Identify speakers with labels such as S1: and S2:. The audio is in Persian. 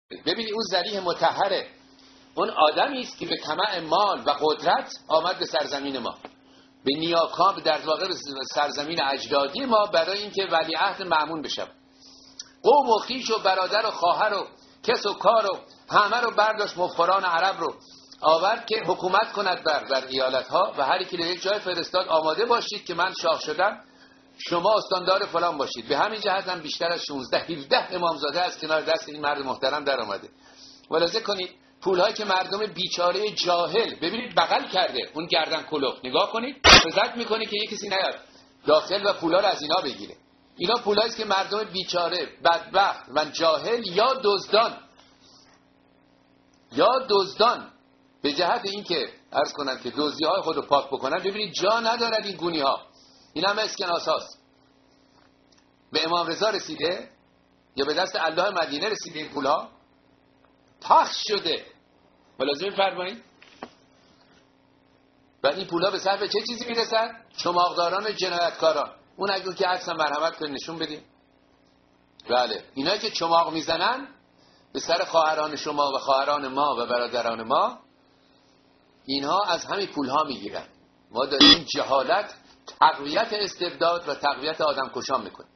S1: ببینید اون ذریح مطهره، اون آدمی است که به طمع مال و قدرت آمد به سرزمین ما، به نیاکان، در واقع به سرزمین اجدادی ما، برای اینکه ولیعهد مأمون بشه. قوم و خویش و برادر و خواهر و کس و کار و همه رو برداشت، مغفران عرب رو آورد که حکومت کند بر ایالت‌ها و هر کی یک جای فرستاد آماده باشید که من شاه شدم، شما استاندار فلان باشید. به همین جهت هم بیشتر از 16-17 امامزاده از کنار دست این مرد محترم در آمده. ملاحظه کنید پولهایی که مردم بیچاره جاهل، ببینید بغل کرده اون گردن کلوف، نگاه کنید فزت میکنه که یک کسی نیاد داخل و پولا رو از اینا بگیره. اینا پولایی است که مردم بیچاره بدبخت و جاهل یا دزدان به جهت اینکه عرض کنن که دزدی‌های خود رو پاک بکنن، ببینید جا ندارد این گونی‌ها. این همه اسکناس هاست. به امام رضا رسیده یا به دست الله مدینه رسیده این پولها، پخش شده. ملازم فرمایید و این پولها به صرف چه چیزی میرسن؟ چماقداران و جنایتکاران. اون اگه که عکس مرحمت کنید نشون بدیم. بله اینا که چماق میزنن به سر خواهران شما و خواهران ما و برادران ما، اینها از همین پولها میگیرن. ما داریم جهالت تقویت استبداد و تقویت آدم کشان میکنیم.